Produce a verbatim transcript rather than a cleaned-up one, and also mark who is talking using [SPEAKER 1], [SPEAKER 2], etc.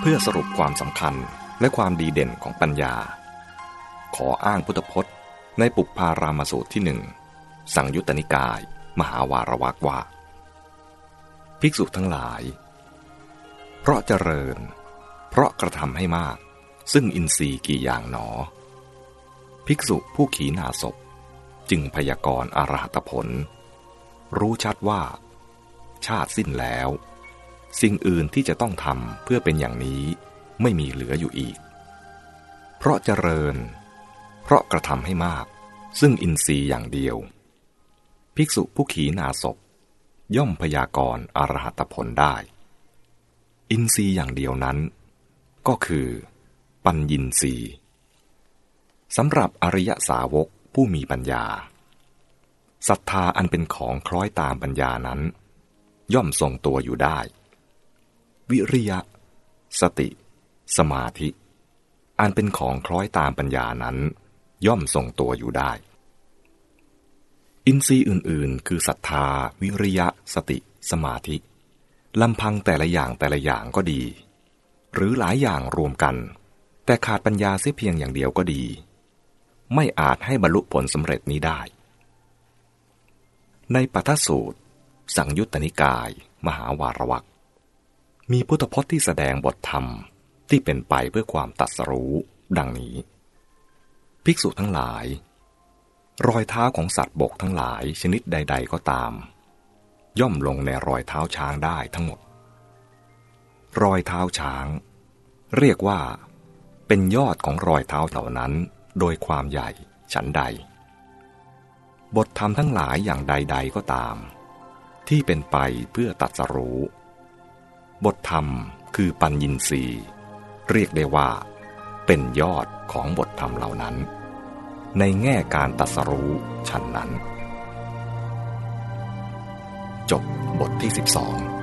[SPEAKER 1] พื่อสรุปความสำคัญและความดีเด่นของปัญญาขออ้างพุทธพจน์ในปุปพารามสูตรที่หนึ่งสังยุตตนิกายมหาวารวรรคว่าภิกษุทั้งหลายเพราะเจริญเพราะกระทำให้มากซึ่งอินทรีย์กี่อย่างหนอภิกษุผู้ขีณาสพจึงพยากรณ์อรหัตผลรู้ชัดว่าชาติสิ้นแล้วสิ่งอื่นที่จะต้องทำเพื่อเป็นอย่างนี้ไม่มีเหลืออยู่อีกเพราะเจริญเพราะกระทำให้มากซึ่งอินทรีย์อย่างเดียวภิกษุผู้ขีณาสพย่อมพยากรณ์อรหัตผลได้อินทรีย์อย่างเดียวนั้นก็คือปัญญินทรีย์สำหรับอริยสาวกผู้มีปัญญาศรัทธาอันเป็นของคล้อยตามปัญญานั้นย่อมทรงตัวอยู่ได้วิริยะสติสมาธิอันเป็นของคล้อยตามปัญญานั้นย่อมทรงตัวอยู่ได้อินทรีย์อื่นๆคือศรัทธาวิริยะสติสมาธิลำพังแต่ละอย่างแต่ละอย่างก็ดีหรือหลายอย่างรวมกันแต่ขาดปัญญาเสียเพียงอย่างเดียวก็ดีไม่อาจให้บรรลุผลสำเร็จนี้ได้ในปัทถสูตรสังยุตตนิกายมหาวารวรรคมีพุทธพจน์ที่แสดงบทธรรมที่เป็นไปเพื่อความตรัสรู้ดังนี้ภิกษุทั้งหลายรอยเท้าของสัตว์บกทั้งหลายชนิดใดๆก็ตามย่อมลงในรอยเท้าช้างได้ทั้งหมดรอยเท้าช้างเรียกว่าเป็นยอดของรอยเท้าเหล่านั้นโดยความใหญ่ฉันใดบทธรรมทั้งหลายอย่างใดๆก็ตามที่เป็นไปเพื่อตรัสรู้บทธรรมคือปัญญินทรีย์เรียกได้ว่าเป็นยอดของบทธรรมเหล่านั้นในแง่การตรัสรู้ฉันนั้นจบบทที่สิบสอง